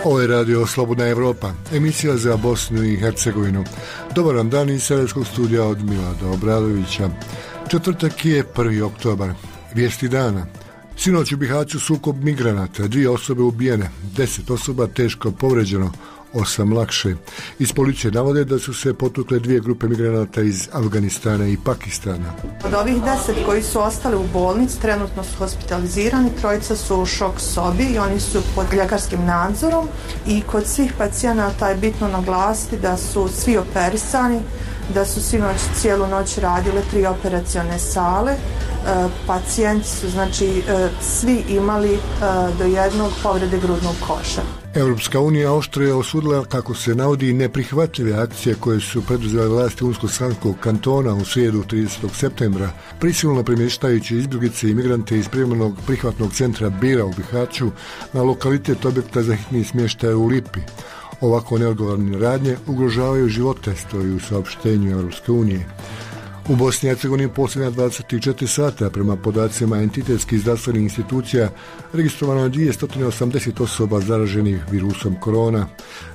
Ovo je radio Slobodna Evropa, emisija za Bosnu i Hercegovinu. Dobar vam dan iz Sarajevskog studija od Milada Obradovića. Četvrtak je 1. oktobar. Vijesti dana. Sinoć u Bihaću sukob migranata, 2 osobe ubijene, 10 osoba teško povređeno, 8 lakše. Iz policije navode da su se potukle 2 grupe migranata iz Afganistana i Pakistana. Od ovih 10 koji su ostali u bolnici trenutno su hospitalizirani, 3 su u šok sobi i oni su pod ljekarskim nadzorom i kod svih pacijenata je bitno naglasiti da su svi operisani, da su sinoć cijelu noć radile 3 operacione sale. Pacijenti su svi imali do jednog povrede grudnog koša. Europska unija oštro je osudila, kako se navodi, neprihvatljive akcije koje su preduzele vlasti Unsko-Sanskog kantona u srijedu 30. septembra, prisilno premještajući izbjeglice i migrante iz privremenog prihvatnog centra Bira u Bihaću na lokalitet objekta za hitni smještaj u Lipi. Ovako neodgovorne radnje ugrožavaju živote, stoji u saopštenju Europske unije. U Bosni i Hercegovini posljednja 24 sata prema podacima entitetskih zdravstvenih institucija registrovano je 280 osoba zaraženih virusom korona,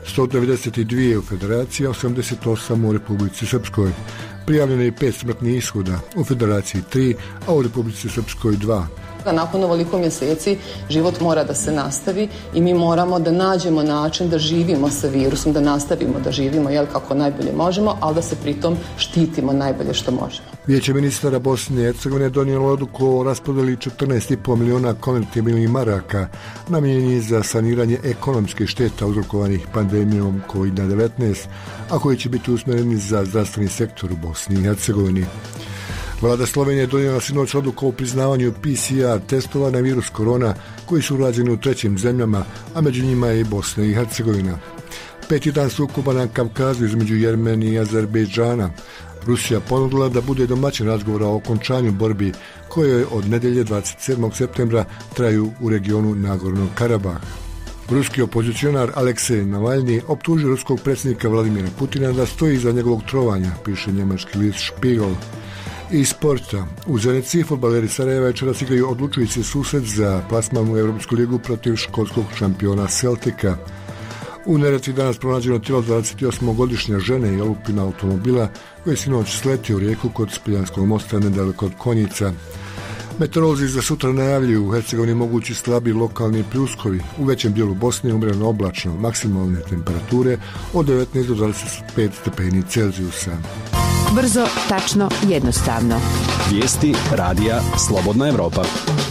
192 u Federaciji, 88 u Republici Srpskoj. Prijavljeno je 5 smrtnih ishoda, u Federaciji 3, a u Republici Srpskoj 2. Nakon ovoliko mjeseci život mora da se nastavi i mi moramo da nađemo način da živimo sa virusom, da nastavimo da živimo kako najbolje možemo, ali da se pritom štitimo najbolje što možemo. Vijeće ministara Bosne i Hercegovine donijelo odluku o raspodjeli 14,5 milijuna konvertibilnih maraka namijenjenih za saniranje ekonomske šteta uzrokovanih pandemijom COVID-19, a koji će biti usmjereni za zdravstveni sektor u Bosni i Hercegovini. Vlada Slovenije donijela sinoć odluku o priznavanju PCR testova na virus korona koji su urađeni u 3. zemljama, a među njima je i Bosna i Hercegovina. 5. dan sukoba na Kavkazu između Jermenije i Azerbejdžana. Rusija ponudila da bude domaćin razgovora o okončanju borbi koje od nedjelje 27. septembra traju u regionu Nagornog Karabaha. Ruski opozicionar Aleksej Navalni optužio ruskog predsjednika Vladimira Putina da stoji iza njegovog trovanja, piše njemački list Spiegel. Iz sporta. U Zenici fudbaleri Sarajeva večeras igraju odlučujući susret za plasman u Europsku ligu protiv škotskog šampiona Celtica. U Neretvi danas pronađeno tijelo 28-godišnje žene i olupina automobila koji je sinoć sletio u rijeku kod Spiljanskog mosta nedaleko od Konjica. Meteorolozi za sutra najavljuju u Hercegovini mogući slabi lokalni pljuskovi. U većem dijelu Bosne umjereno oblačno, maksimalne temperature od 19 do 25 stepeni Celzijusa. Brzo, tačno, jednostavno. Vijesti radija Slobodna Evropa.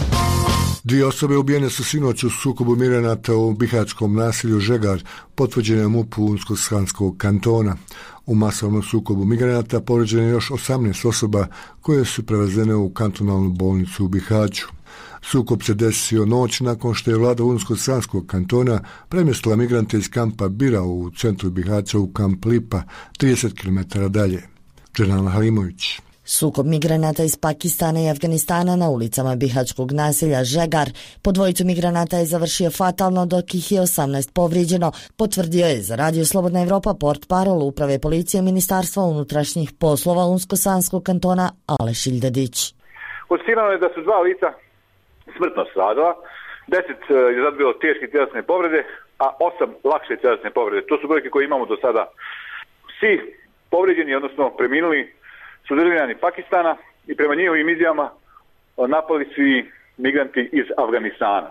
2 osobe ubijene su sinoć u sukobu migranata u bihaćkom naselju Žegar, potvrđeno je MUP-u Unsko-Sanskog kantona. U masovnom sukobu migranata povrijeđeno je još 18 osoba koje su prevezene u kantonalnu bolnicu u Bihaću. Sukob se desio noć nakon što je vlada Unsko-Sanskog kantona premjestila migrante iz kampa Bira u centru Bihaća u kamp Lipa, 30 km dalje. Dženana Halimović. Sukob migranata iz Pakistana i Afganistana na ulicama bihaćkog naselja Žegar po 2 migranata je završio fatalno, dok ih je 18 povrijeđeno, potvrdio je za Radio Slobodna Evropa portparol Uprave policije Ministarstva unutrašnjih poslova Unsko-Sanskog kantona Aleš Ildedić. Konstatirano je da su 2 lica smrtno stradala, 10 je zadobilo teške tjelesne povrede, a 8 lakše tjelesne povrede. To su brojke koje imamo do sada. Svi povrijeđeni, odnosno preminuli, su državljani Pakistana i prema njihovim izjavama napali su i migranti iz Afganistana.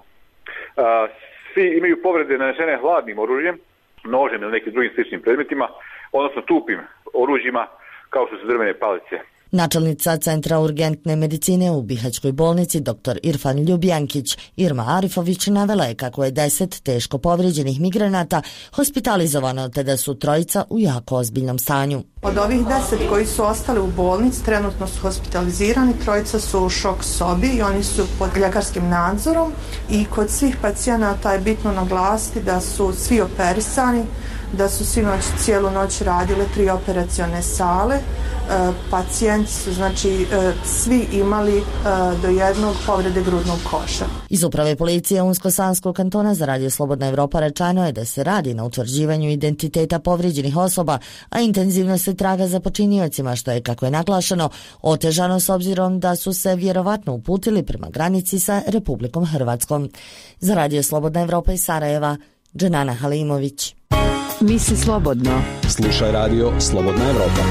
Svi imaju povrede nanesene hladnim oružjem, nožem ili nekim drugim sličnim predmetima, odnosno tupim oružjima kao što su drvene palice. Načelnica Centra urgentne medicine u Bihaćkoj bolnici dr. Irfan Ljubjankić Irma Arifović navela je kako je 10 teško povrijeđenih migranata hospitalizovano te da su 3 u jako ozbiljnom stanju. Od ovih 10 koji su ostali u bolnici trenutno su hospitalizirani, 3 su u šok sobi i oni su pod ljekarskim nadzorom i kod svih pacijenata je bitno naglasiti da su svi operisani, da su sinoć cijelu noć radile 3 operacione sale. Pacijenti su svi imali do jednog povrede grudnog koša. Iz Uprave policije Unsko-Sanskog kantona za Radio Slobodna Evropa rečeno je da se radi na utvrđivanju identiteta povrijeđenih osoba, a intenzivno se traga za počiniocima, što je, kako je naglašeno, otežano s obzirom da su se vjerovatno uputili prema granici sa Republikom Hrvatskom. Za Radio Slobodna Evropa iz Sarajeva, Dženana Halimović. Misli slobodno. Slušaj radio Slobodna Evropa.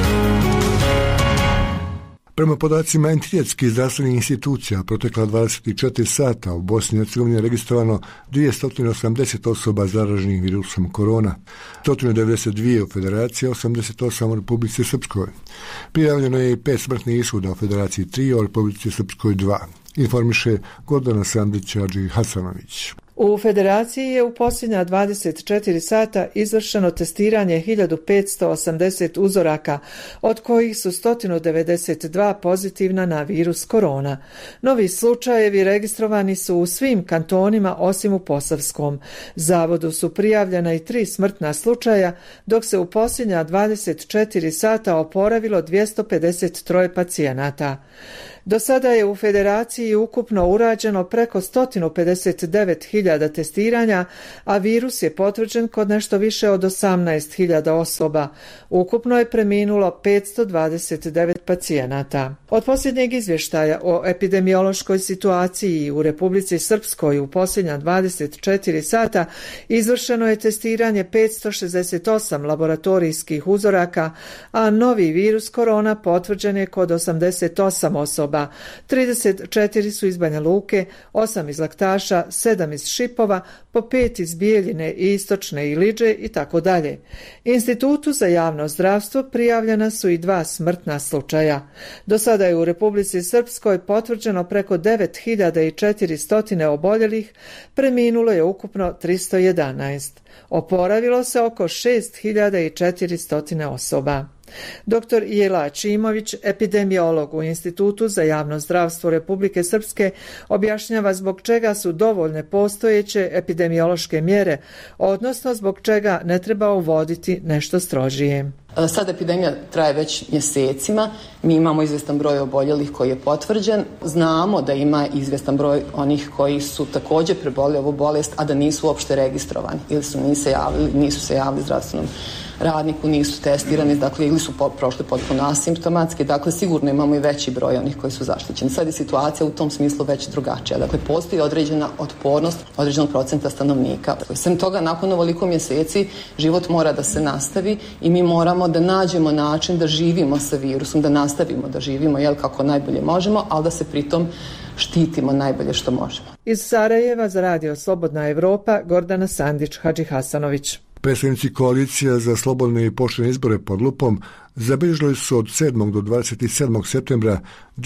Prema podacima entitetskih zdravstvenih institucija, protekla 24 sata u Bosni i Hercegovini je registrovano 280 osoba zaraženih virusom korona, 192 u Federaciji, 88 u Republici Srpskoj. Prijavljeno je i 5 smrtnih ishoda u Federaciji 3, a u Republici Srpskoj 2. Informiše Gordana Sandić-Hadži-Hasanović. U Federaciji je u posljednja 24 sata izvršeno testiranje 1580 uzoraka, od kojih su 192 pozitivna na virus korona. Novi slučajevi registrovani su u svim kantonima osim u Posavskom. Zavodu su prijavljena i 3 smrtna slučaja, dok se u posljednja 24 sata oporavilo 253 pacijenata. Do sada je u Federaciji ukupno urađeno preko 159.000 testiranja, a virus je potvrđen kod nešto više od 18.000 osoba. Ukupno je preminulo 529 pacijenata. Od posljednjeg izvještaja o epidemiološkoj situaciji u Republici Srpskoj u posljednja 24 sata izvršeno je testiranje 568 laboratorijskih uzoraka, a novi virus korona potvrđen je kod 88 osoba. 34 su iz Banja Luke, 8 iz Laktaša, 7 iz Šipova, po 5 iz Bijeljine i Istočne Iliđe i tako dalje. Institutu za javno zdravstvo prijavljena su i 2 smrtna slučaja. Do sada je u Republici Srpskoj potvrđeno preko 9400 oboljelih, preminulo je ukupno 311. Oporavilo se oko 6400 osoba. Dr. Jela Čimović, epidemiolog u Institutu za javno zdravstvo Republike Srpske, objašnjava zbog čega su dovoljne postojeće epidemiološke mjere, odnosno zbog čega ne treba uvoditi nešto strožije. Sad epidemija traje već mjesecima, mi imamo izvjestan broj oboljelih koji je potvrđen, znamo da ima izvjestan broj onih koji su također prebolili ovu bolest, a da nisu uopšte registrovani ili nisu se javili zdravstvenom radniku, nisu testirani, dakle ili su prošli potpuno asimptomatski, dakle sigurno imamo i veći broj onih koji su zaštićeni. Sad je situacija u tom smislu već drugačija, dakle postoji određena otpornost određenog procenta stanovnika. Sem toga, nakon ovoliko mjeseci život mora da se nastavi i mi moramo da nađemo način da živimo sa virusom, da nastavimo da živimo kako najbolje možemo, ali da se pritom štitimo najbolje što možemo. Iz Sarajeva za radio Slobodna Evropa, Gordana Sandić-Hadži-Hasanović. Predstavnici koalicija za slobodne i poštene izbore pod lupom zabilježili su od 7. do 27. septembra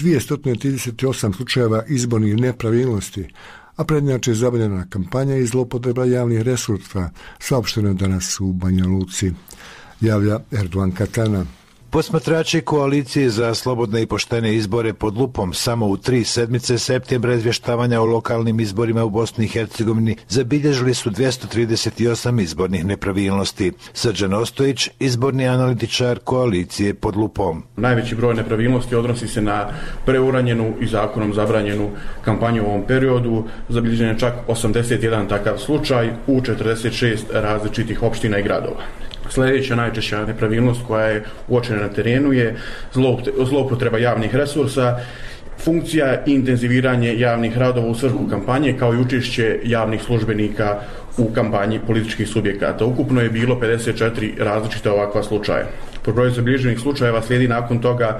238 slučajeva izbornih nepravilnosti, a prednjače je zabranjena kampanja i zloupotreba javnih resursa, saopšteno je danas u Banja Luci, javlja Erdogan Katana. Posmatrači koalicije za slobodne i poštene izbore pod lupom samo u 3 sedmice septembra izvještavanja o lokalnim izborima u Bosni i Hercegovini zabilježili su 238 izbornih nepravilnosti. Srđan Ostojić, izborni analitičar koalicije pod lupom. Najveći broj nepravilnosti odnosi se na preuranjenu i zakonom zabranjenu kampanju u ovom periodu. Zabilježen je čak 81 takav slučaj u 46 različitih opština i gradova. Sljedeća najčešća nepravilnost koja je uočena na terenu je zloupotreba javnih resursa, funkcija i intenziviranje javnih radova u svrhu kampanje kao i učešće javnih službenika u kampanji političkih subjekata. Ukupno je bilo 54 različita ovakva slučaja. Po broju zabilježenih slučajeva slijedi nakon toga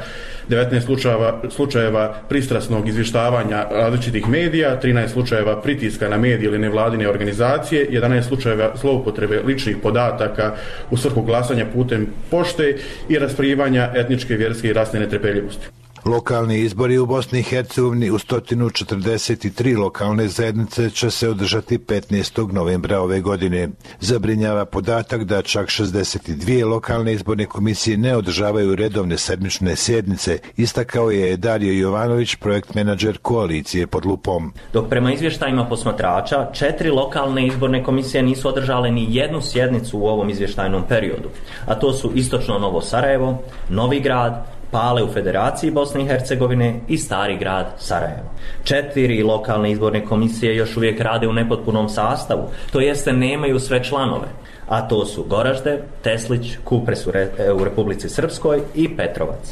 19 slučajeva pristrasnog izvještavanja različitih medija, 13 slučajeva pritiska na medije ili nevladine organizacije, 11 slučajeva zloupotrebe ličnih podataka u svrhu glasanja putem pošte i rasprivanja etničke, vjerske i rasne netrpeljivosti. Lokalni izbori u Bosni i Hercegovini u 143 lokalne zajednice će se održati 15. novembra ove godine. Zabrinjava podatak da čak 62 lokalne izborne komisije ne održavaju redovne sedmične sjednice, istakao je Dario Jovanović, projekt menadžer koalicije pod lupom. Dok prema izvještajima posmatrača, 4 lokalne izborne komisije nisu održale ni jednu sjednicu u ovom izvještajnom periodu, a to su Istočno Novo Sarajevo, Novi Grad, Pale u Federaciji Bosne i Hercegovine i Stari Grad Sarajevo. 4 lokalne izborne komisije još uvijek rade u nepotpunom sastavu, to jeste nemaju sve članove, a to su Goražde, Teslić, Kupres u Republici Srpskoj i Petrovac.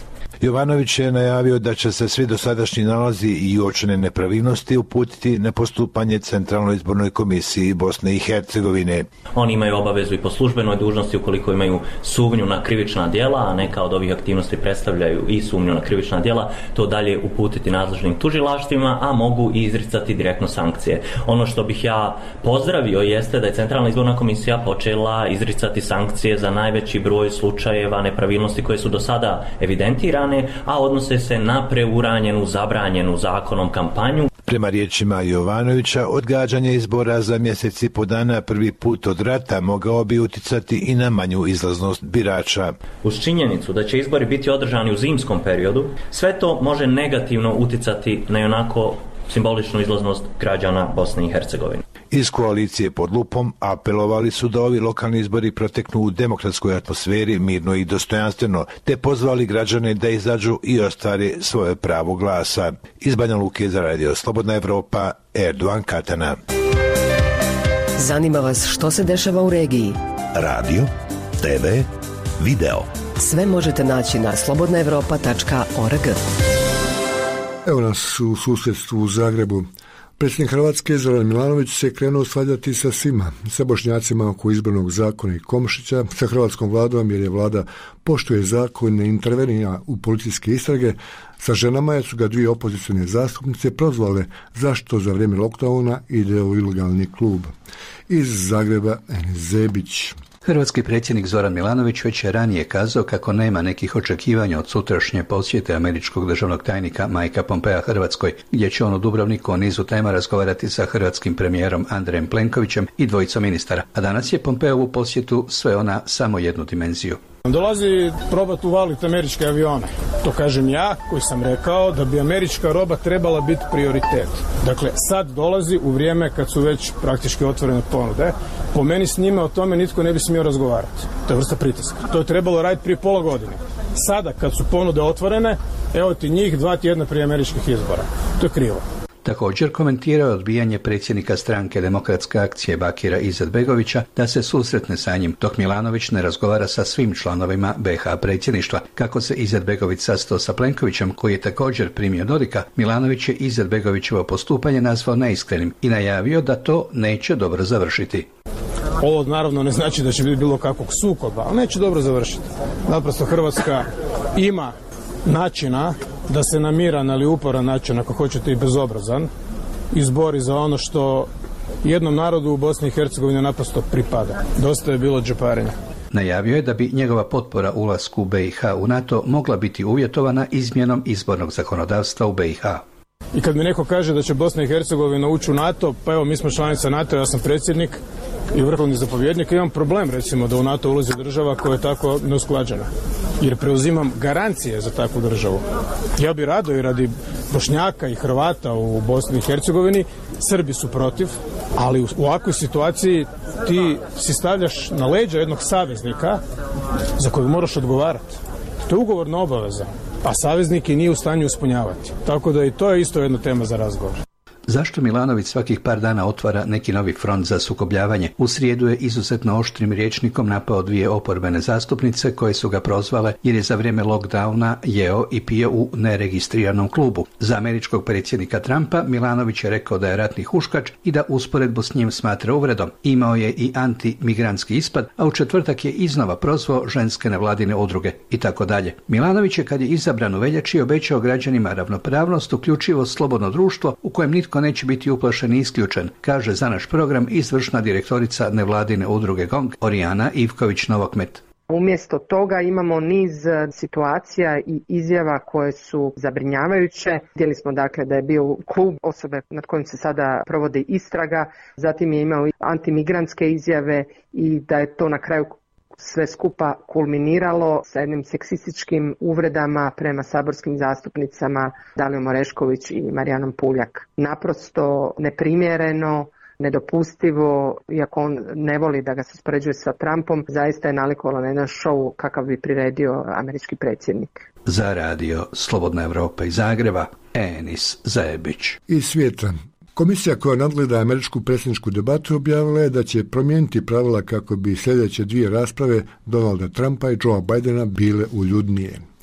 Jovanović je najavio da će se svi dosadašnji nalazi i uočene nepravilnosti uputiti na postupanje Centralnoj izbornoj komisiji Bosne i Hercegovine. Oni imaju obavezu i po službenoj dužnosti ukoliko imaju sumnju na krivična djela, a neka od ovih aktivnosti predstavljaju i sumnju na krivična djela, to dalje uputiti nadležnim tužilaštvima, a mogu i izricati direktno sankcije. Ono što bih ja pozdravio jeste da je Centralna izborna komisija počela izricati sankcije za najveći broj slučajeva nepravilnosti koje su do sada evidentirane, a odnose se na preuranjenu, zabranjenu zakonom kampanju. Prema riječima Jovanovića, odgađanje izbora za mjesec i po dana prvi put od rata mogao bi uticati i na manju izlaznost birača. Uz činjenicu da će izbori biti održani u zimskom periodu, sve to može negativno uticati na onako simboličnu izlaznost građana Bosne i Hercegovine. Iz koalicije Pod lupom apelovali su da ovi lokalni izbori proteknu u demokratskoj atmosferi, mirno i dostojanstveno, te pozvali građane da izađu i ostvare svoje pravo glasa. Iz Banja Luke za Radio Slobodna Evropa, Erdogan Katana. Zanima vas što se dešava u regiji? Radio, TV, video. Sve možete naći na slobodnaevropa.org. Evo nas u susjedstvu u Zagrebu. Predsjednik Hrvatske Zoran Milanović se krenuo svađati sa svima, sa Bošnjacima oko izbornog zakona i Komšića, sa hrvatskom vladom jer je vlada poštuje zakon, ne intervenira u policijske istrage, sa ženama jer su ga dvije opozicione zastupnice prozvale zašto za vrijeme lockdowna ide u ilegalni klub. Iz Zagreba Enis Zebić. Hrvatski predsjednik Zoran Milanović već je ranije kazao kako nema nekih očekivanja od sutrašnje posjete američkog državnog tajnika Mikea Pompea Hrvatskoj, gdje će on u Dubrovniku o nizu tema razgovarati sa hrvatskim premijerom Andrejem Plenkovićem i dvojicom ministara, a danas je Pompeovu posjetu sveo na samo jednu dimenziju. Dolazi probati uvaliti američke avione. To kažem ja koji sam rekao da bi američka roba trebala biti prioritet. Dakle, sad dolazi u vrijeme kad su već praktički otvorene ponude. Po meni s njima o tome nitko ne bi smio razgovarati. To je vrsta pritiska. To je trebalo raditi prije pola godine. Sada kad su ponude otvorene, evo ti njih 2 tjedna prije američkih izbora. To je krivo. Također komentirao je odbijanje predsjednika stranke Demokratske akcije Bakira Izetbegovića da se susretne sa njim, dok Milanović ne razgovara sa svim članovima BiH predsjedništva. Kako se Izetbegović sastao sa Plenkovićem, koji je također primio Dodika, Milanović je Izetbegovićevo postupanje nazvao neiskrenim i najavio da to neće dobro završiti. Ovo naravno ne znači da će biti bilo kakvog sukoba, ali neće dobro završiti. Naprosto Hrvatska ima načina da se na miran, ali uporan način, ako hoćete i bezobrazan, izbori za ono što jednom narodu u Bosni i Hercegovini naprosto pripada. Dosta je bilo džeparenja. Najavio je da bi njegova potpora ulasku BiH u NATO mogla biti uvjetovana izmjenom izbornog zakonodavstva u BiH. I kad mi neko kaže da će Bosna i Hercegovina ući u NATO, pa evo mi smo članica NATO, ja sam predsjednik i vrhovni zapovjednik, imam problem recimo da u NATO ulazi država koja je tako neusklađena. Jer preuzimam garancije za takvu državu. Ja bi rado i radi Bošnjaka i Hrvata u Bosni i Hercegovini, Srbi su protiv, ali u ovakvoj situaciji ti si stavljaš na leđa jednog saveznika za kojeg moraš odgovarati. To je ugovorna obaveza, a saveznik je nije u stanju ispunjavati. Tako da i to je isto jedna tema za razgovor. Zašto Milanović svakih par dana otvara neki novi front za sukobljavanje? U srijedu je izuzetno oštrim rječnikom napao dvije oporbene zastupnice koje su ga prozvale jer je za vrijeme lockdowna jeo i pio u neregistriranom klubu. Za američkog predsjednika Trumpa Milanović je rekao da je ratni huškač i da usporedbu s njim smatra uvredom. Imao je i antimigrantski ispad, a u četvrtak je iznova prozvao ženske nevladine udruge i tako dalje. Milanović je kad je izabran u veljači obećao građanima ravnopravnost, uključivo slobodno društvo u kojem nitko neće biti uplašen i isključen, kaže za naš program izvršna direktorica nevladine udruge GONG Orijana Ivković-Novokmet. Umjesto toga imamo niz situacija i izjava koje su zabrinjavajuće. Vidjeli smo dakle da je bio klub osobe nad kojim se sada provodi istraga, zatim je imao antimigrantske izjave i da je to na kraju sve skupa kulminiralo sa jednim seksističkim uvredama prema saborskim zastupnicama Dalijom Orešković i Marijanom Puljak. Naprosto neprimjereno, nedopustivo, iako on ne voli da ga se uspoređuje sa Trumpom, zaista je nalikovalo na jedan show kakav bi priredio američki predsjednik. Za radio Slobodna Evropa iz Zagreba, Enis Zajebić. Iz svijeta. Komisija koja nadgleda američku predsjedničku debatu objavila je da će promijeniti pravila kako bi sljedeće dvije rasprave Donalda Trumpa i Joea Bidena bile uljudnije.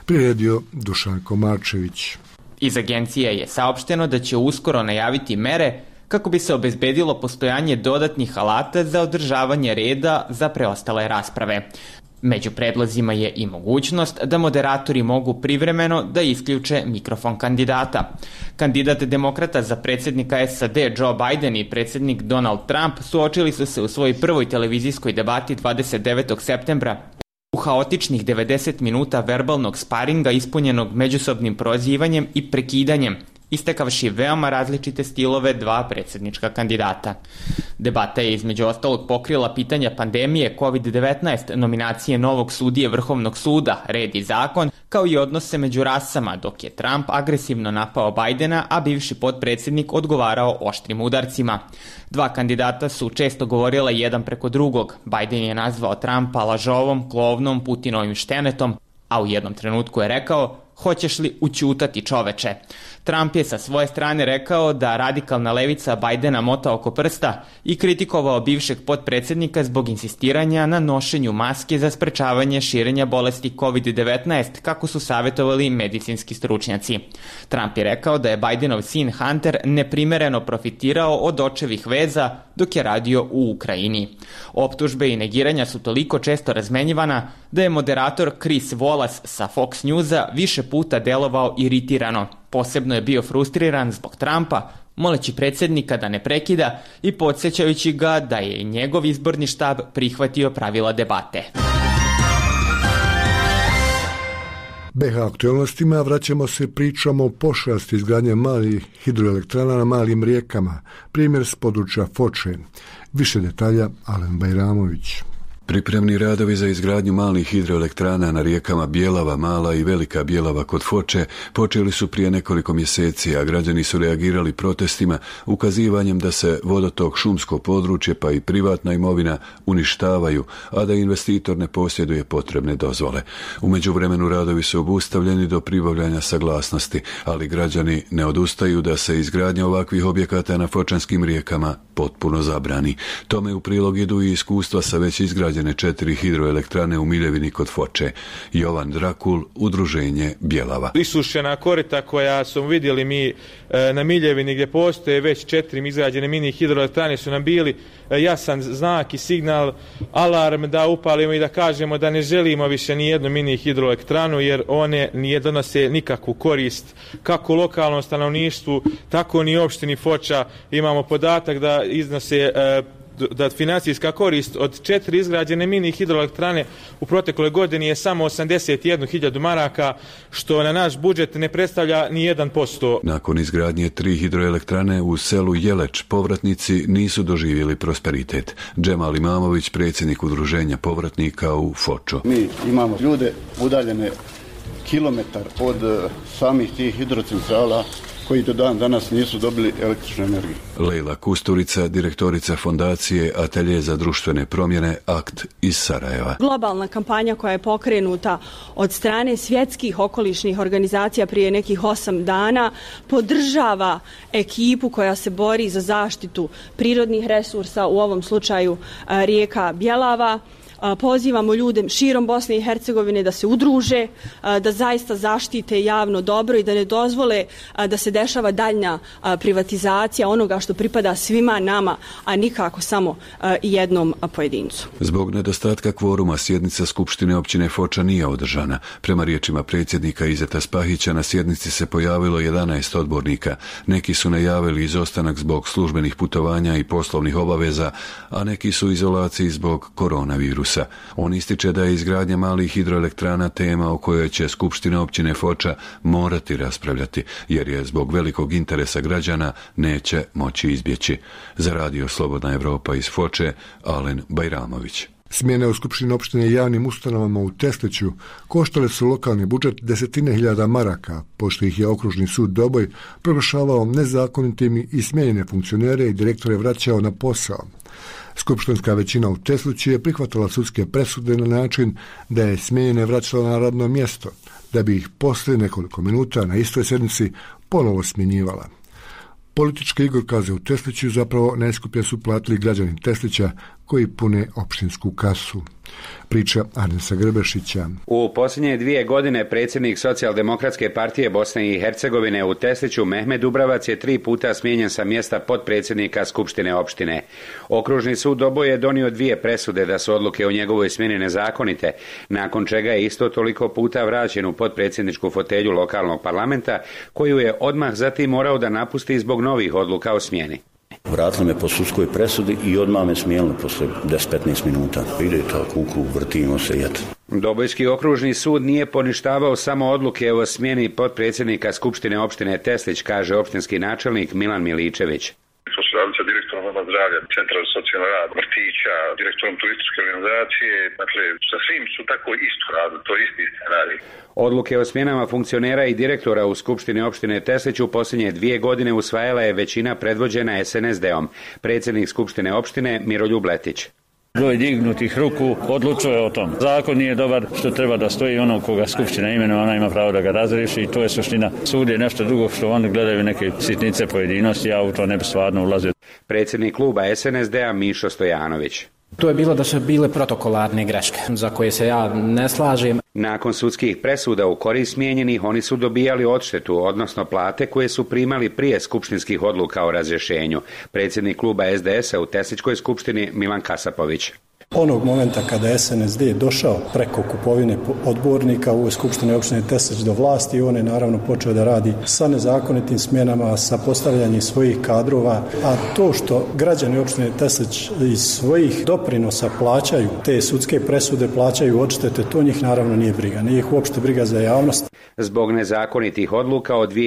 priredio Dušan Komarčević. Iz agencije je saopšteno da će uskoro najaviti mere kako bi se obezbedilo postojanje dodatnih alata za održavanje reda za preostale rasprave. Među predlozima je i mogućnost da moderatori mogu privremeno da isključe mikrofon kandidata. Kandidat demokrata za predsjednika SAD Joe Biden i predsjednik Donald Trump suočili su se u svojoj prvoj televizijskoj debati 29. septembra u haotičnih 90 minuta verbalnog sparinga ispunjenog međusobnim prozivanjem i prekidanjem, istekavši veoma različite stilove dva predsjednička kandidata. Debata je između ostalog pokrila pitanja pandemije COVID-19, nominacije novog sudije Vrhovnog suda, red i zakon, kao i odnose među rasama, dok je Trump agresivno napao Bidena, a bivši potpredsjednik odgovarao oštrim udarcima. Dva kandidata su često govorila jedan preko drugog. Biden je nazvao Trumpa lažovom, klovnom, Putinovim štenetom, a u jednom trenutku je rekao: "Hoćeš li ućutati, čoveče?" Trump je sa svoje strane rekao da radikalna levica Bidena mota oko prsta i kritikovao bivšeg potpredsjednika zbog insistiranja na nošenju maske za sprečavanje širenja bolesti COVID-19, kako su savjetovali medicinski stručnjaci. Trump je rekao da je Bidenov sin Hunter neprimereno profitirao od očevih veza dok je radio u Ukrajini. Optužbe i negiranja su toliko često razmenjivana da je moderator Chris Wallace sa Fox Newsa više puta delovao iritirano. Posebno je bio frustriran zbog Trumpa, moleći predsjednika da ne prekida i podsjećajući ga da je njegov izborni štab prihvatio pravila debate. BH aktualnostima vraćamo se pričamo o pošasti izgradnje malih hidroelektrana na malim rijekama, primjer s područja Foče. Više detalja Alen Bajramović. Pripremni radovi za izgradnju malih hidroelektrana na rijekama Bjelava, Mala i Velika Bjelava kod Foče počeli su prije nekoliko mjeseci, a građani su reagirali protestima, ukazivanjem da se vodotok, šumsko područje pa i privatna imovina uništavaju, a da investitor ne posjeduje potrebne dozvole. U međuvremenu radovi su obustavljeni do pribavljanja saglasnosti, ali građani ne odustaju da se izgradnja ovakvih objekata na fočanskim rijekama potpuno zabrani. Tome u prilog idu i iskustva sa već izgrađenim 4 hidroelektrane u Miljevini kod Foče. Jovan Drakul, Udruženje Bjelava. Isušena korita koja smo vidjeli mi na Miljevini gdje postoje već 4 izgrađene mini hidroelektrane su nam bili jasan znak i signal, alarm da upalimo i da kažemo da ne želimo više ni jednu mini hidroelektranu jer one nije donose nikakvu korist kako lokalnom stanovništvu, tako ni opštini Foča. Imamo podatak da iznose da financijska korist od 4 izgrađene mini hidroelektrane u protekloj godini je samo 81.000 maraka, što na naš budžet ne predstavlja ni 1%. Nakon izgradnje 3 hidroelektrane u selu Jeleć, povratnici nisu doživjeli prosperitet. Džemal Imamović, predsjednik Udruženja povratnika u Foču. Mi imamo ljude udaljene kilometar od samih tih hidrocentrala koji do dan danas nisu dobili električnu energiju. Lejla Kusturica, direktorica fondacije Atelje za društvene promjene AKT iz Sarajeva. Globalna kampanja koja je pokrenuta od strane svjetskih okolišnih organizacija prije nekih 8 dana podržava ekipu koja se bori za zaštitu prirodnih resursa, u ovom slučaju rijeka Bjelava. Pozivamo ljude širom Bosne i Hercegovine da se udruže, da zaista zaštite javno dobro i da ne dozvole da se dešava daljnja privatizacija onoga što pripada svima nama, a nikako samo jednom pojedincu. Zbog nedostatka kvoruma sjednica Skupštine općine Foča nije održana. Prema riječima predsjednika Izeta Spahića, na sjednici se pojavilo 11 odbornika. Neki su najavili izostanak zbog službenih putovanja i poslovnih obaveza, a neki su u izolaciji zbog koronavirusa. On ističe da je izgradnja malih hidroelektrana tema o kojoj će Skupština općine Foča morati raspravljati, jer je zbog velikog interesa građana neće moći izbjeći. Za Radio Slobodna Evropa iz Foče, Alen Bajramović. Smjene u Skupštini opštine i javnim ustanovama u Tesliću koštale su lokalni budžet desetine hiljada maraka, pošto ih je okružni sud Doboj proglašavao nezakonitim i smijenjene funkcionere i direktore vraćao na posao. Skupštinska većina u Tesliću je prihvatila sudske presude na način da je smijenjene vraćala na radno mjesto, da bi ih poslije nekoliko minuta na istoj sjednici ponovo smjenjivala. Političke igorkaze u Tesliću zapravo najskuplje su platili građani Teslića koji pune opštinsku kasu. Priča Arnesa Grbešića. U posljednje 2 godine predsjednik Socijaldemokratske partije Bosne i Hercegovine u Tesliću Mehmed Dubravac je 3 puta smijenjen sa mjesta potpredsjednika Skupštine opštine. Okružni sud Doboj je donio 2 presude da su odluke o njegovoj smjeni nezakonite, nakon čega je isto toliko puta vraćen u potpredsjedničku fotelju lokalnog parlamenta, koju je odmah zatim morao da napusti zbog novih odluka o smjeni. Vratili me po sudskoj presudi i odmah me smijenili posle 10-15 minuta. Ide tako u krug, vrtimo se jed. Dobojski okružni sud nije poništavao samo odluke o smjeni potpredsjednika Skupštine opštine Teslić, kaže opštinski načelnik Milan Miličević. To su radili sa direktorom doma zdravlja, centra za socijalni rad, vrtića, direktorom turističke organizacije, dakle sa svim su tako isto radili, to isti scenarij. Odluke o smjenama funkcionera i direktora u Skupštini opštine Teslić u posljednje 2 godine usvajala je većina predvođena SNSD-om, predsjednik Skupštine opštine Miroljub Letić. Broj dignutih ruku odlučuje o tom. Zakon nije dobar, što treba da stoji ono koga Skupština imenuje, ona ima pravo da ga razriješi i to je suština. Sud je nešto drugo što oni gledaju neke sitnice pojedinosti, ja u to ne bi stvarno ulazio. Predsjednik kluba SNSD-a Mišo Stojanović. To je bilo da su bile protokolarne greške za koje se ja ne slažem. Nakon sudskih presuda u korist smijenjenih oni su dobijali odštetu, odnosno plate koje su primali prije skupštinskih odluka o razrješenju. Predsjednik kluba SDS-a u Teslićkoj skupštini Milan Kasapović. Onog momenta kada je SNSD došao preko kupovine odbornika u Skupštini opštine Teslić do vlasti, on je naravno počeo da radi sa nezakonitim smjenama, sa postavljanjem svojih kadrova, a to što građani opštine Teslić iz svojih doprinosa plaćaju te sudske presude, plaćaju odštete, to njih naravno nije briga, nije ih uopšte briga za javnost. Zbog nezakonitih odluka od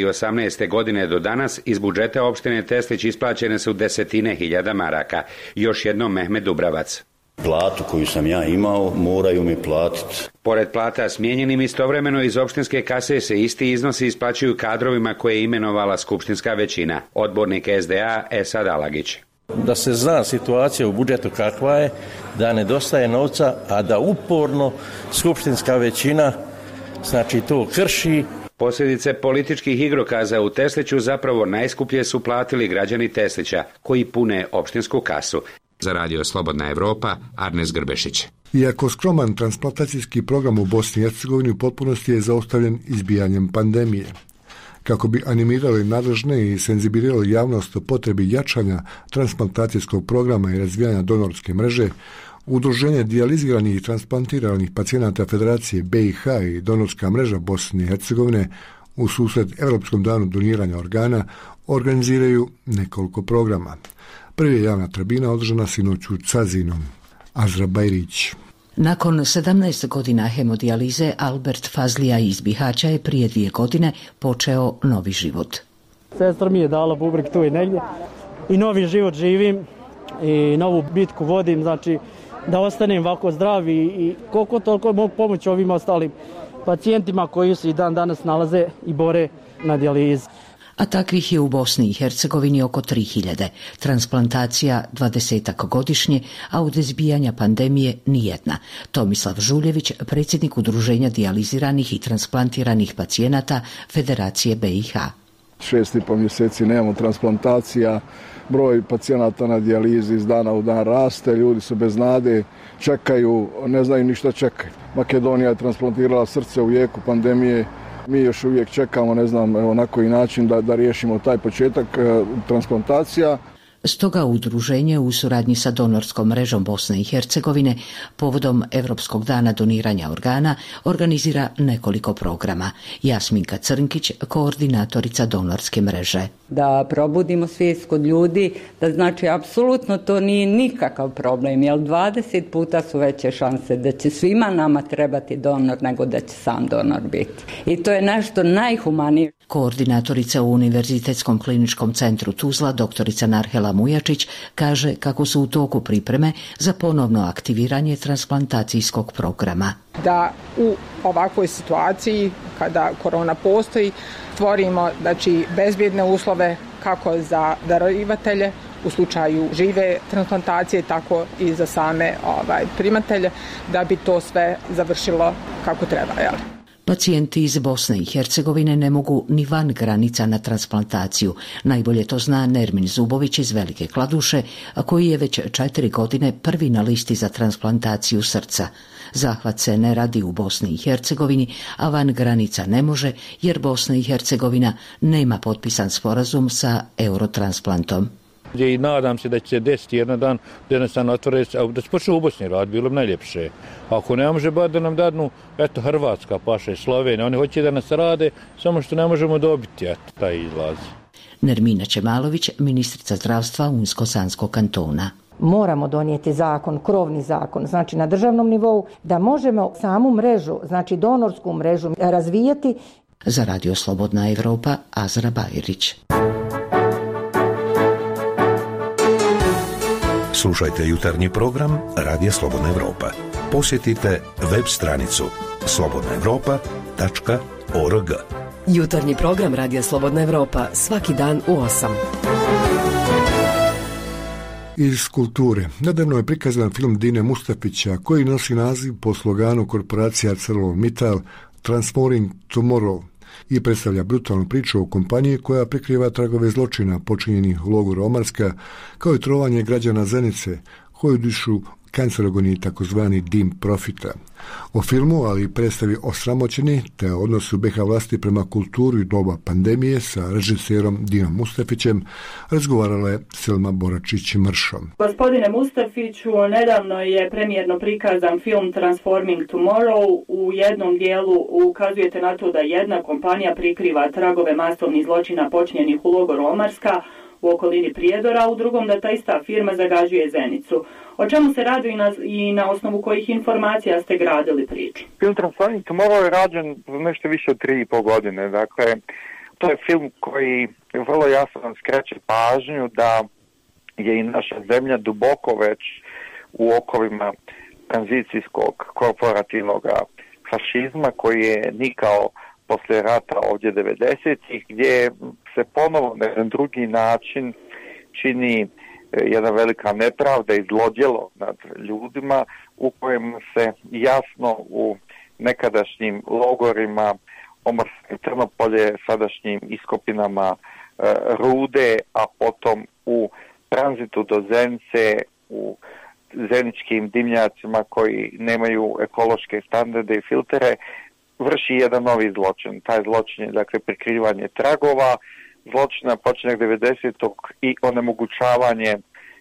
2018. godine do danas iz budžeta opštine Teslić isplaćene su desetine hiljada maraka. Još jednom Mehmed Dubravac. Platu koju sam ja imao moraju mi platiti. Pored plata smijenjenim istovremeno iz opštinske kase se isti iznosi isplaćuju kadrovima koje je imenovala skupštinska većina. Odbornik SDA Esad Alagić. Da se zna situacija u budžetu kakva je, da nedostaje novca, a da uporno skupštinska većina znači to krši. Posljedice političkih igrokaza u Tesliću zapravo najskuplje su platili građani Teslića, koji pune opštinsku kasu. Za radio Slobodna Evropa, Arnes Grbešić. Iako skroman transplantacijski program u Bosni i Hercegovini u potpunosti je zaustavljen izbijanjem pandemije. Kako bi animirali nadležne i senzibilizirali javnost o potrebi jačanja transplantacijskog programa i razvijanja donorske mreže, Udruženje dijaliziranih i transplantiranih pacijenata Federacije BiH i donorska mreža Bosne i Hercegovine u susret Evropskom danu doniranja organa organiziraju nekoliko programa. Prvi je javna tribina održana sinoć u Cazinom. Azra Bajrić. Nakon 17 godina hemodijalize, Albert Fazlija iz Bihaća je prije 2 godine počeo novi život. Sestra mi je dala bubreg tu i negdje i novi život živim i novu bitku vodim, znači da ostanem ovako zdrav i koliko toliko mogu pomoći ovim ostalim pacijentima koji se i dan danas nalaze i bore na dijalizi. A takvih je u Bosni i Hercegovini oko 3000, transplantacija 20 godišnje, a od izbijanja pandemije nijedna. Tomislav Žuljević, predsjednik Udruženja dijaliziranih i transplantiranih pacijenata Federacije BiH. 6,5 mjeseci nemamo transplantacija, broj pacijenata na dijalizi iz dana u dan raste, ljudi su bez nade, čekaju, ne znaju ništa čekaju. Makedonija je transplantirala srce u jeku pandemije. Mi još uvijek čekamo, ne znam na koji način da riješimo taj početak transplantacija. Stoga udruženje u suradnji sa donorskom mrežom Bosne i Hercegovine povodom Evropskog dana doniranja organa organizira nekoliko programa. Jasminka Crnkić, koordinatorica donorske mreže. Da probudimo svijest kod ljudi, da znači apsolutno to nije nikakav problem, jer 20 puta su veće šanse da će svima nama trebati donor nego da će sam donor biti. I to je nešto najhumanije. Koordinatorica u Univerzitetskom kliničkom centru Tuzla, doktorica Narhela Mujačić, kaže kako su u toku pripreme za ponovno aktiviranje transplantacijskog programa. Da u ovakvoj situaciji, kada korona postoji, stvorimo znači, bezbjedne uslove kako za darivatelje u slučaju žive transplantacije, tako i za same primatelje, da bi to sve završilo kako treba. Jel? Pacijenti iz Bosne i Hercegovine ne mogu ni van granica na transplantaciju. Najbolje to zna Nermin Zubović iz Velike Kladuše, a koji je već 4 godine prvi na listi za transplantaciju srca. Zahvat se ne radi u Bosni i Hercegovini, a van granica ne može, jer Bosna i Hercegovina nema potpisan sporazum sa Eurotransplantom. I nadam se da će se desiti jedan dan da nas otvore, da se počne u Bosni rad, bilo bi najljepše. Ako ne može bar da nam dadnu, eto Hrvatska paše, Slovenija, oni hoće da nas rade, samo što ne možemo dobiti, eto, taj izlaz. Nermina Čemalović, ministrica zdravstva Unsko-Sanskog kantona. Moramo donijeti zakon, krovni zakon, znači na državnom nivou, da možemo samu mrežu, znači donorsku mrežu razvijati. Za Radio Slobodna Evropa, Azra Bajrić. Slušajte jutarnji program Radija Slobodna Evropa. Posjetite web stranicu slobodnaevropa.org. Jutarnji program Radija Slobodna Evropa svaki dan u 8. Iz kulture. Nedavno je prikazan film Dine Mustafića koji nosi naziv po sloganu korporacija ArcelorMittal Transforming Tomorrow i predstavlja brutalnu priču o kompaniji koja prikriva tragove zločina počinjenih u logoru Omarska, kao i trovanje građana Zenice koju dišu kancerogoni takozvani dim profita. O filmu, ali i predstavi Osramoćeni te odnosu BiH vlasti prema kulturi doba pandemije sa režiserom Dinom Mustafićem razgovarala je Selma Boračić-Mršom. Gospodine Mustafiću, nedavno je premijerno prikazan film Transforming Tomorrow. U jednom dijelu ukazujete na to da jedna kompanija prikriva tragove masovnih zločina počinjenih u logoru Omarska u okolini Prijedora, u drugom da ta ista firma zagađuje Zenicu. O čemu se radi i na osnovu kojih informacija ste gradili priču? Film Transforming Tomorrow je rađen nešto više od 3,5 godine. Dakle, to je film koji vrlo jasno skreće pažnju da je i naša zemlja duboko već u okovima tranzicijskog korporativnog fašizma koji je nikao poslije rata ovdje 90-ih, gdje se ponovo na jedan drugi način čini jedna velika nepravda i zlodjelo nad ljudima u kojem se jasno u nekadašnjim logorima Omorsko i Trnopolje, sadašnjim iskopinama rude, a potom u tranzitu do Zenice, u zeničkim dimnjacima koji nemaju ekološke standarde i filtere, vrši jedan novi zločin. Taj zločin je dakle prikrivanje tragova zločina počinjeg 90. i onemogućavanje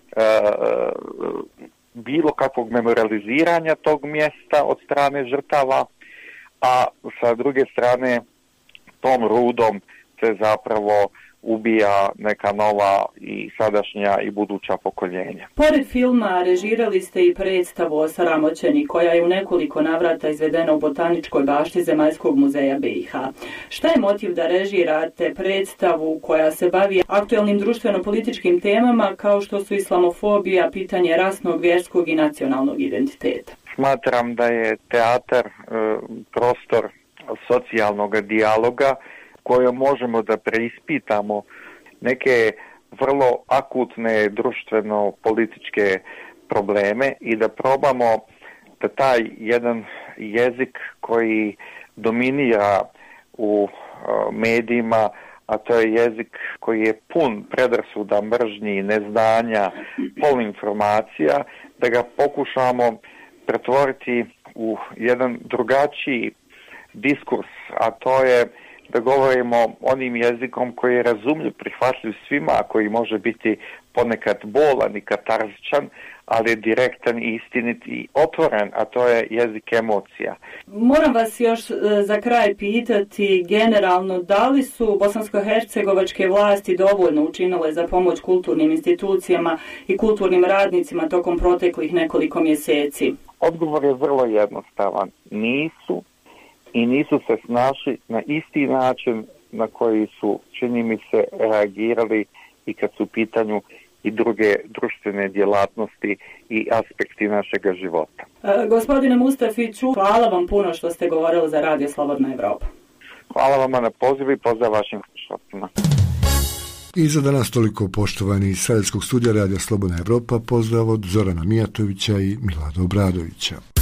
bilo kakvog memorializiranja tog mjesta od strane žrtava, a sa druge strane tom rudom se zapravo ubija neka nova i sadašnja i buduća pokoljenja. Pored filma režirali ste i predstavu Osramoćeni koja je u nekoliko navrata izvedena u Botaničkoj bašti Zemaljskog muzeja BiH. Šta je motiv da režirate predstavu koja se bavi aktuelnim društveno-političkim temama kao što su islamofobija, pitanje rasnog, vjerskog i nacionalnog identiteta? Smatram da je teatar prostor socijalnog dijaloga koje možemo da preispitamo neke vrlo akutne društveno-političke probleme i da probamo da taj jedan jezik koji dominira u medijima, a to je jezik koji je pun predrasuda, mržnji, neznanja, polinformacija, da ga pokušamo pretvoriti u jedan drugačiji diskurs, a to je da govorimo onim jezikom koji je razumljiv, prihvatljiv svima, a koji može biti ponekad bolan i katarzičan, ali je direktan i istinit i otvoren, a to je jezik emocija. Moram vas još za kraj pitati generalno, da li su bosansko-hercegovačke vlasti dovoljno učinile za pomoć kulturnim institucijama i kulturnim radnicima tokom proteklih nekoliko mjeseci? Odgovor je vrlo jednostavan. Nisu i nisu se snašli na isti način na koji su, čini mi se, reagirali i kad su u pitanju i druge društvene djelatnosti i aspekti našega života. Gospodine Mustafiću, hvala vam puno što ste govorili za Radio Slobodna Evropa. Hvala vama na pozivu i pozdrav vašim slušateljima. I za danas toliko, poštovani iz Sarajevskog studija Radio Slobodna Evropa, pozdrav od Zorana Mijatovića i Milada Obradovića.